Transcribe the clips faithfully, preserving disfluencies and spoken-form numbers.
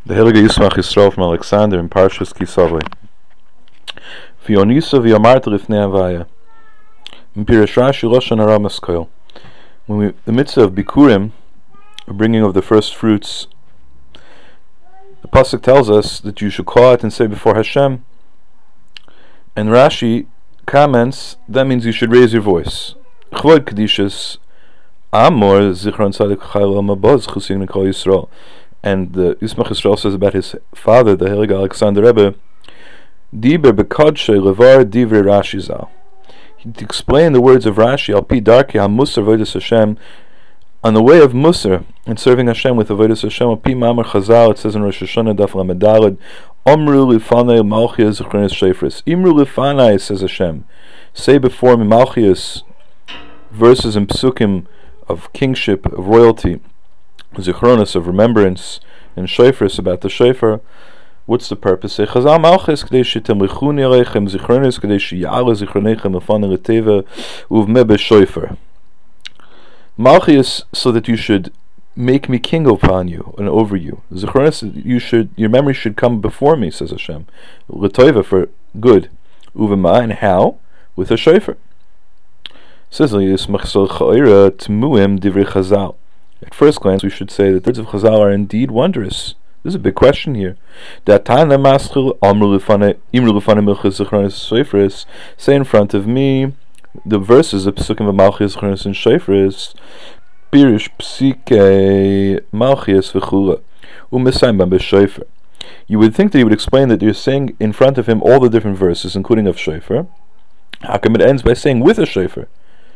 The Heilige Yismach Yisrael from Alexander in Parshas Kisavli. V'yonisa v'yamarta lifnei Havaya. In Pirush Rashi Lashon Hara Maskoil. When we, the mitzvah of Bikurim, the bringing of the first fruits, the pasuk tells us that you should call out and say before Hashem. And Rashi comments that means you should raise your voice. Chvod Kedishas Amor Zichron Tzadik Chayil Amabaz Chusig Nikol Yisrael. And the Yismach Yisrael says about his father, the Heilige Alexander Rebbe, Diber bekadshe levar divrei Rashi zal. He explained the words of Rashi, al pi darkei hamusar avodas Hashem, on the way of Musar and serving Hashem with avodas Hashem. Al pi ma'amar Chazal, it says in Rosh Hashanah daf lamed daled, Omru lifanei malchias zichronis shofros. Imru lifanei, says Hashem, say before me malchias, verses and psukim of kingship, of royalty, zichronis, of remembrance, and shofros, about the shofar. What's the purpose? Say Chazal malchus k'dei shetemlichuni aleichem zichronis k'dei sheya'ala zichronechem lefanei l'teva uvmeh b'shofar. Malchus, so that you should make me king upon you and over you. Zichronis, you should, your memory should come before me, says Hashem. L'teva, for good. Uvmeh, and how? With a shofar. Says Yismach Sol Cha'ira Tmuim Divrei Chazal. At first glance, we should say that the words of Chazal are indeed wondrous. This is a big question here. Say in front of me the verses of Pesukim of Malchias, Zichronis, and Shofros, Pirish Psike Malchias v'chula U'mesayim b'am b'shofar. You would think that he would explain that you're saying in front of him all the different verses, including of shofar. How come it ends by saying with a shofar?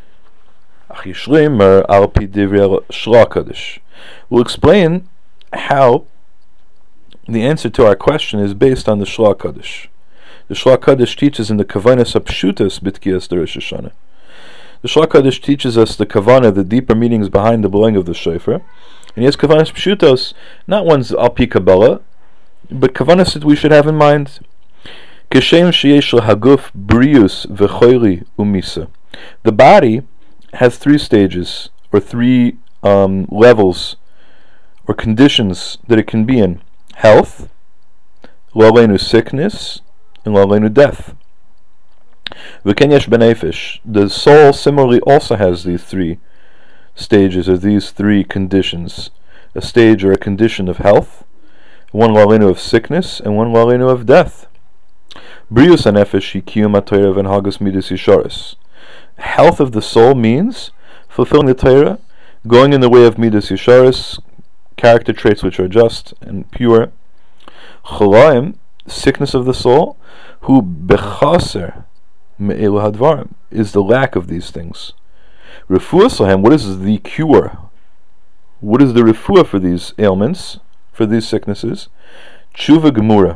We'll explain how the answer to our question is based on the Shla Kaddish. The Shla Kaddish teaches in the Kavanas Apshutas B'tkiyas the Rosh Hashanah. The Shla Kaddish teaches us the Kavana, the deeper meanings behind the blowing of the shofar. And he has Kavanas Pshutos, not one's Alpi Kabbalah, but Kavanas that we should have in mind. Keshem sheyesh lahaguf brius v'choyri umisa. The body has three stages, or three um, levels, or conditions that it can be in. Health, lalenu sickness, and lalenu death. V'kenyesh benefesh. The soul similarly also has these three stages, or these three conditions. A stage or a condition of health, one lalenu of sickness, and one lalenu of death. Brius hanefesh hi kiyum haTorah v'nhagas midas yesharis. Health of the soul means fulfilling the Torah, going in the way of midas yesharis, character traits which are just and pure. Cholaim, sickness of the soul, hu bechaser me'elu hadvarim, is the lack of these things. Refuah lahem, what is the cure? What is the refuah for these ailments, for these sicknesses? Tshuva gemura,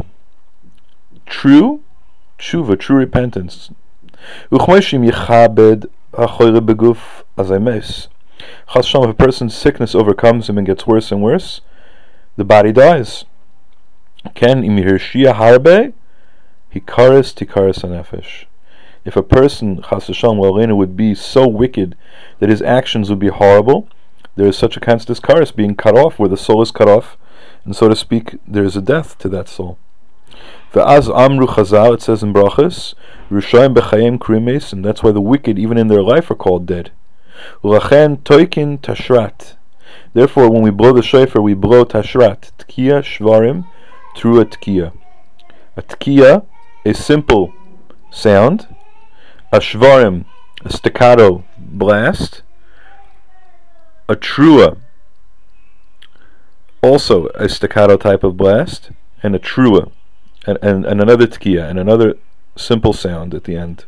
true tshuva, true repentance. Uchmoishim yichabed hachoyre beguf azames. Chas Shalom, if a person's sickness overcomes him and gets worse and worse, the body dies. Ken imir shia harbe hikaris tikaris hanefesh. If a person, Chas Shalom, would be so wicked that his actions would be horrible, there is such a kind of karis, being cut off, where the soul is cut off, and so to speak, there is a death to that soul. Ve'az amru Chazal, it says in Brachas, Rishayim b'chayim krimes, and that's why the wicked, even in their life, are called dead. Ulachen toikin tashrat. Therefore, when we blow the shofar, we blow tashrat, tkiya shvarim, through a tkiya. A tkiya, a simple sound. A shvarim, a staccato blast. A trua, also a staccato type of blast, and a trua, and, and, and another tkiya, and another simple sound at the end.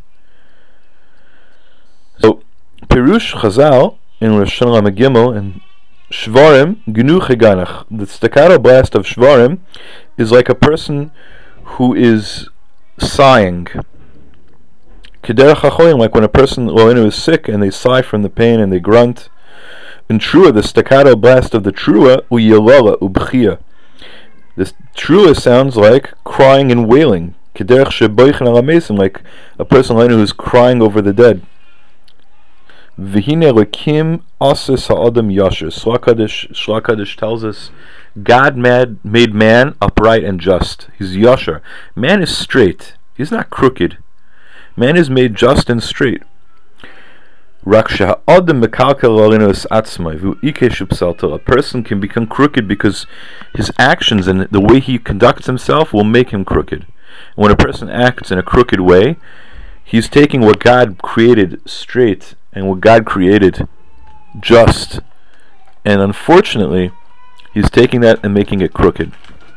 So, Pirush Chazal in Rosh Hashanah Gimel and Shvarim Gnu Cheganach. The staccato blast of Shvarim is like a person who is sighing. Kederach HaCholim, like when a person is sick and they sigh from the pain and they grunt. In Trua, the staccato blast of the Trua Uyelala Ubchia. This Trua sounds like crying and wailing. Kederach Sheboichin Alamesim, like a person who is crying over the dead. V'hine Elokim asis ha'adam yasher. Shla Kadosh, Shla Kadosh tells us God made, made man upright and just. He's yasher. Man is straight. He's not crooked. Man is made just and straight. A person can become crooked because his actions and the way he conducts himself will make him crooked. When a person acts in a crooked way, he's taking what God created straight and what God created just, and unfortunately he's taking that and making it crooked.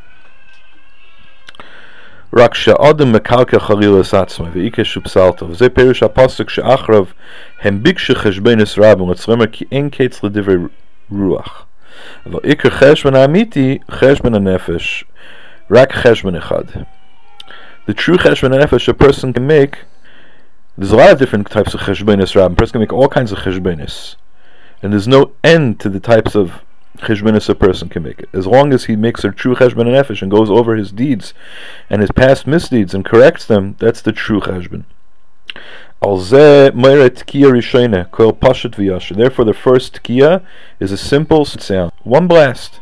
רק שהאדם מקלקל חלילת עצמו ואיקש ופסלתו, וזה פירוש הפסוק שאחריו הם ביקשו חשבונס רבים וצריכים כי אין קץ לדברי רוח, אבל עיקר חשבון האמיתי חשבון הנפש, רק חשבון אחד. The true cheshbon nefesh a person can make, there's a lot of different types of cheshbonis rabim. A person can make all kinds of cheshbonis, and there's no end to the types of cheshbonis a person can make. As long as he makes a true cheshbon nefesh and goes over his deeds and his past misdeeds and corrects them, that's the true cheshbon. Therefore, the first tkiya is a simple sound, one blast.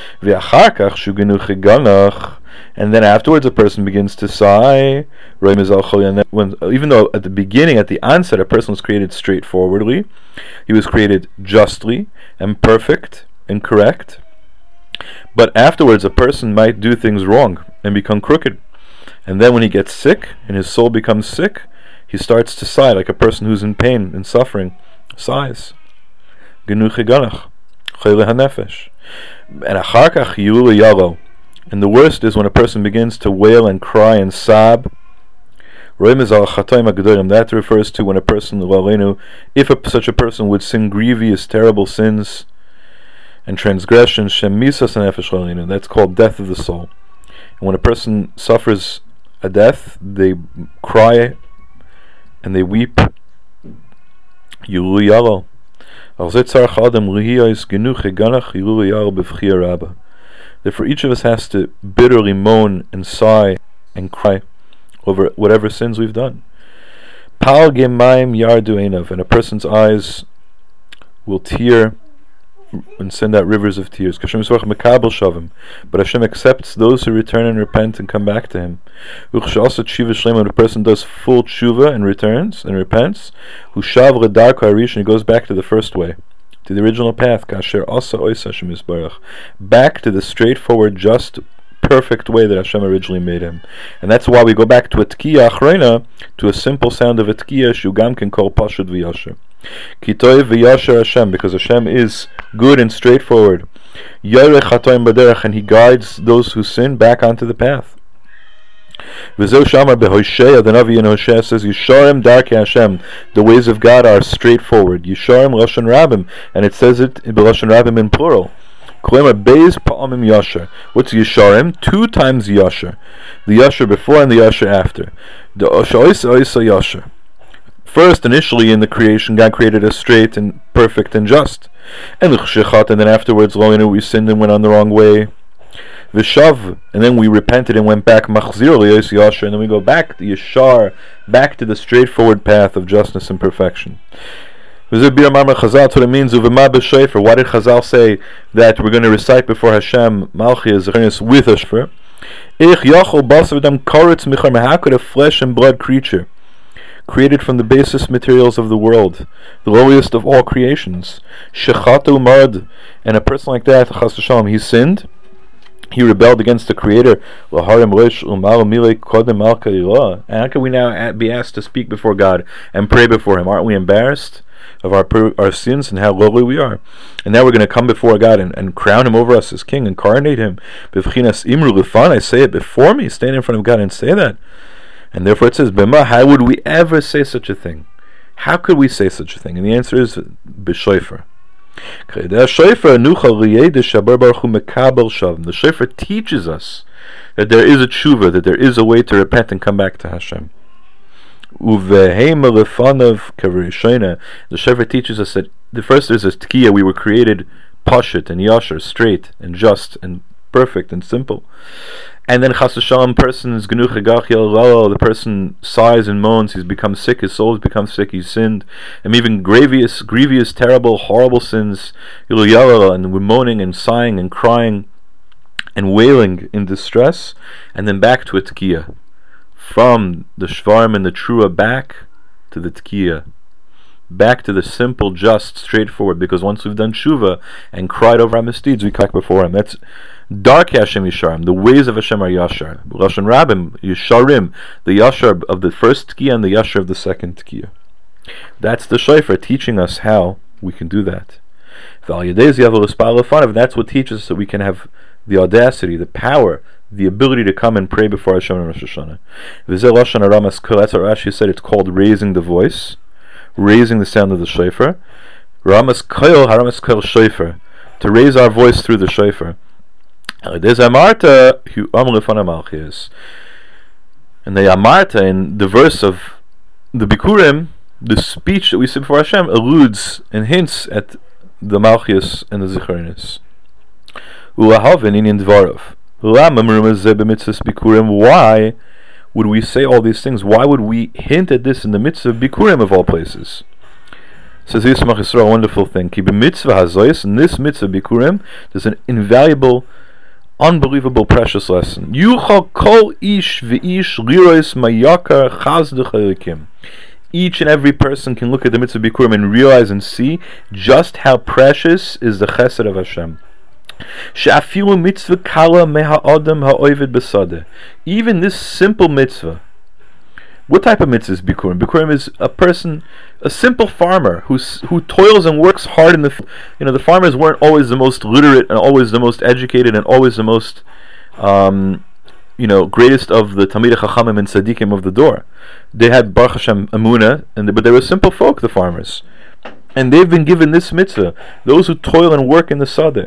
And then afterwards a person begins to sigh. When, even though at the beginning, at the onset, a person was created straightforwardly, he was created justly and perfect and correct, but afterwards a person might do things wrong and become crooked, and then when he gets sick and his soul becomes sick, he starts to sigh like a person who's in pain and suffering sighs. And And the worst is when a person begins to wail and cry and sob. That refers to when a person, if a, such a person would sin grievous, terrible sins and transgressions, that's called death of the soul. And when a person suffers a death, they cry and they weep. Therefore each of us has to bitterly moan and sigh and cry over whatever sins we've done. Pal gemaim yardu einav, and a person's eyes will tear and send out rivers of tears. But Hashem accepts those who return and repent and come back to Him. When a person does full tshuva and returns and repents, he goes back to the first way, to the original path, back to the straightforward, just, perfect way that Hashem originally made him. And that's why we go back to a tkiya achrona, to a simple sound of a tkiya, shugam can call pashut v'yasher. Kitoy v'yasher Hashem, because Hashem is good and straightforward. Yorech hatoim b'derech, and He guides those who sin back onto the path. V'zeu shamar beHosheya, the Navi in Hosea says, Yisharim darkei Hashem, the ways of God are straightforward. Yisharim Lashon Rabim, and it says it in Lashon Rabim in plural. Kolemar beis pa'amim yasher. What's Yisharim? Two times yasher. The yasher before and the yasher after. The osha oisa yasher. First, initially in the creation, God created us straight and perfect and just. And and then afterwards, we sinned and went on the wrong way. Vishav, and then we repented and went back. Machzir liyos yasher, and then we go back to Yashar, back to the straightforward path of justness and perfection. That's what it means. Why did Chazal say that we're going to recite before Hashem Malchi with a shofar? How could a flesh and blood creature, created from the basest materials of the world, the lowliest of all creations, shechatu marad, and a person like that, chas v'shalom, he sinned, he rebelled against the Creator. And how can we now be asked to speak before God and pray before Him? Aren't we embarrassed of our our sins and how lowly we are? And now we're going to come before God and, and crown Him over us as King, incarnate Him. I say it before me, stand in front of God and say that. And therefore it says, Bema, how would we ever say such a thing? How could we say such a thing? And the answer is b'shofar. The shofar teaches us that there is a tshuva, that there is a way to repent and come back to Hashem. The shofar teaches us that the first is a tkiya, we were created pashut and yasher, straight and just and perfect and simple. And then Chas v'Shalom, person is Genuch Hagach Yel, the person sighs and moans, he's become sick, his soul has become sick, he's sinned, and even grievous, grievous, terrible, horrible sins, Yel Yel, and we're moaning and sighing and crying and wailing in distress, and then back to a Tkiyah. From the Shvarim and the Trua back to the Tkiyah. Back to the simple, just, straightforward, because once we've done Tshuva and cried over our misdeeds, we come back before Him. That's Dark Hashem Yisharim, the ways of Hashem are Yashar. Lashon Rabbim, Yisharim, the Yashar of the first Tkiyah and the Yashar of the second Tkiyah. That's the Shofar teaching us how we can do that. That's what teaches us that we can have the audacity, the power, the ability to come and pray before Hashem on Rosh Hashanah. That's what Rashi said, it's called raising the voice, raising the sound of the shofar. Ramas Koil, Haramas Koil Shofar, to raise our voice through the shofar. And the Amarta in the verse of the Bikurim, the speech that we say before Hashem, alludes and hints at the Malchus and the Zichronis. Why would we say all these things? Why would we hint at this in the mitzvah of Bikurim of all places? Says Yismach Yisrael, a wonderful thing. Ki b'mitzvah hazoyis, in this mitzvah Bikurim, there's an invaluable, unbelievable, precious lesson. Yuchal kol ish v'ish lirois mayakar chaz d'chayrikim. Each and every person can look at the mitzvah Bikurim and realize and see just how precious is the chesed of Hashem. She'afilu mitzvah kala meha adam ha'oived b'sadeh. Even this simple mitzvah. What type of mitzvah is Bikurim? Bikurim is a person, a simple farmer who's, who toils and works hard in the. You know, the farmers weren't always the most literate and always the most educated and always the most, um, you know, greatest of the Talmidei Chachamim and Tzaddikim of the door. They had Baruch Hashem Amunah, and but they were simple folk, the farmers, and they've been given this mitzvah. Those who toil and work in the Sadeh.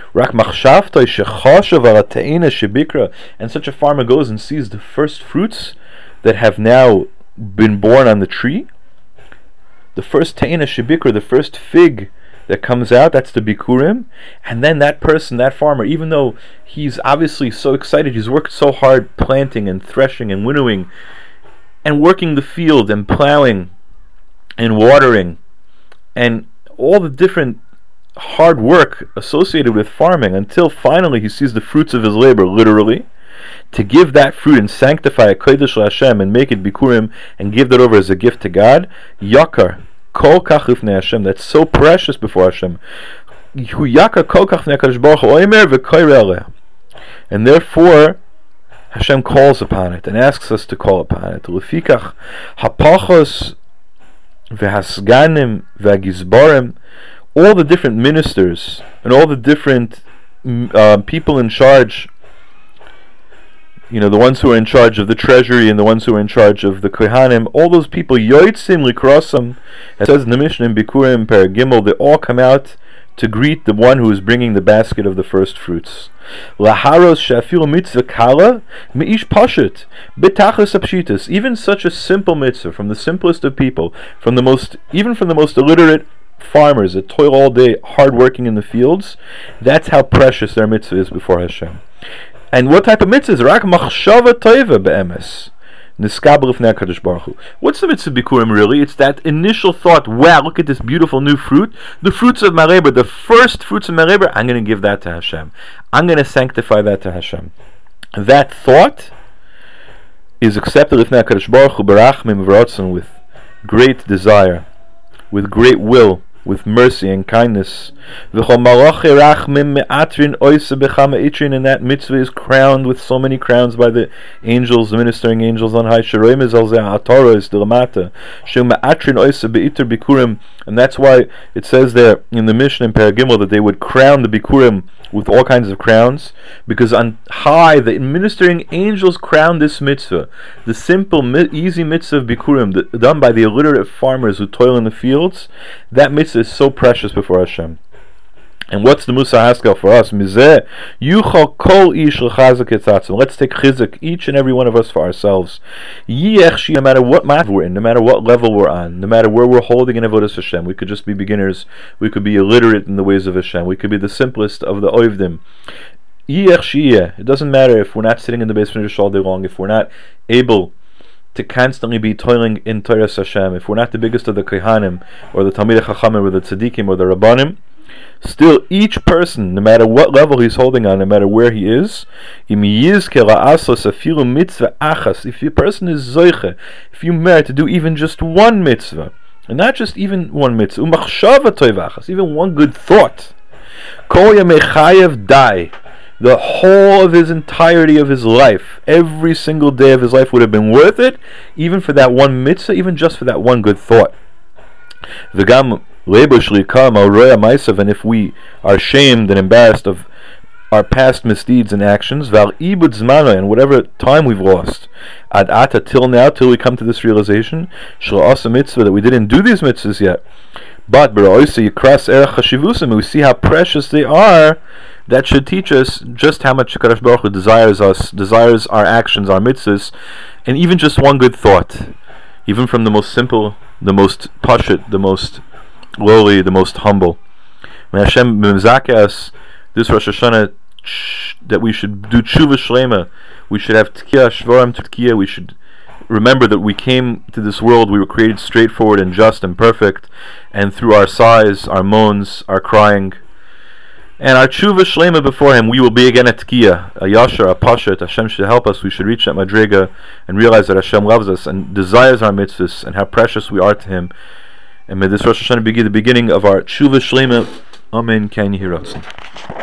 And such a farmer goes and sees the first fruits that have now been born on the tree. The first ta'ina shebikra, the first fig that comes out, that's the Bikurim. And then that person, that farmer, even though he's obviously so excited, he's worked so hard planting and threshing and winnowing and working the field and plowing and watering and all the different hard work associated with farming, until finally he sees the fruits of his labor, literally, to give that fruit and sanctify a kodesh Hashem and make it Bikurim and give that over as a gift to God. Yakar kol kach lifnei Hashem, that's so precious before Hashem. Hu yakar kol kach lifnei HaKadosh Baruch Hu oimer v'koyreh aleh. And therefore Hashem calls upon it and asks us to call upon it. Lefikach hapachos v'hasganim v'agizbarim, all the different ministers and all the different uh, people in charge, you know, the ones who are in charge of the treasury and the ones who are in charge of the kohanim, all those people, yoitzim likrosam, it says in the Mishnah in Bikurim Paragimel, they all come out to greet the one who is bringing the basket of the first fruits. Laharos shafil mitzvah kala meish pashut betachas apshitas. Even such a simple mitzvah from the simplest of people, from the most, even from the most illiterate farmers that toil all day, hard working in the fields, that's how precious their mitzvah is before Hashem. And what type of mitzvah is rak machshava toiva be'emes niskabel lifnei HaKadosh Baruch Hu? What's the mitzvah Bikurim really? It's that initial thought, wow, look at this beautiful new fruit, the fruits of my labor, the first fruits of my labor, I'm going to give that to Hashem. I'm going to sanctify that to Hashem. That thought is accepted lifnei HaKadosh Baruch Hu barachmim v'ratzon, with great desire, with great will, with mercy and kindness. And that mitzvah is crowned with so many crowns by the angels, the ministering angels on high. And that's why it says there in the Mishnah in Paragimel that they would crown the Bikurim with all kinds of crowns, because on high the ministering angels crown this mitzvah, the simple, easy mitzvah of Bikurim, the, done by the illiterate farmers who toil in the fields. That mitzvah is so precious before Hashem. And what's the Musa Haskell for us? Mizeh yuchal kol ish l'chazak etzatzim. Let's take chizuk, each and every one of us, for ourselves. Yiech, no matter what math we're in, no matter what level we're on, no matter where we're holding in avodas Hashem. We could just be beginners. We could be illiterate in the ways of Hashem. We could be the simplest of the oivdim. It doesn't matter if we're not sitting in the Beis Midrash all day long, if we're not able to constantly be toiling in Torah Hashem, if we're not the biggest of the Kohanim, or the Talmidei Chachamim, or the Tzaddikim, or the Rabbanim, still each person, no matter what level he's holding on, no matter where he is, if a person is zoiche, if you merit to do even just one mitzvah, and not just even one mitzvah, even one good thought, the whole of his entirety of his life, every single day of his life would have been worth it, even for that one mitzvah, even just for that one good thought. And if we are ashamed and embarrassed of our past misdeeds and actions, and whatever time we've lost, till now, till we come to this realization, that we didn't do these mitzvahs yet, but we see how precious they are. That should teach us just how much HaKadosh Baruch Hu desires us, desires our actions, our mitzvahs, and even just one good thought, even from the most simple, the most pashut, the most lowly, the most humble. When Hashem mizakeh us this Rosh Hashanah, that we should do tshuva shlema, we should have tkiyah shvorim tkiyah, we should remember that we came to this world, we were created straightforward and just and perfect, and through our sighs, our moans, our crying, and our tshuva shlema before Him, we will be again at tkiyah, a yashar, a pashat. Hashem should help us. We should reach that madrega and realize that Hashem loves us and desires our mitzvahs and how precious we are to Him. And may this Rosh Hashanah be the beginning of our tshuva shlema. Amen. Kan Yehiratzon.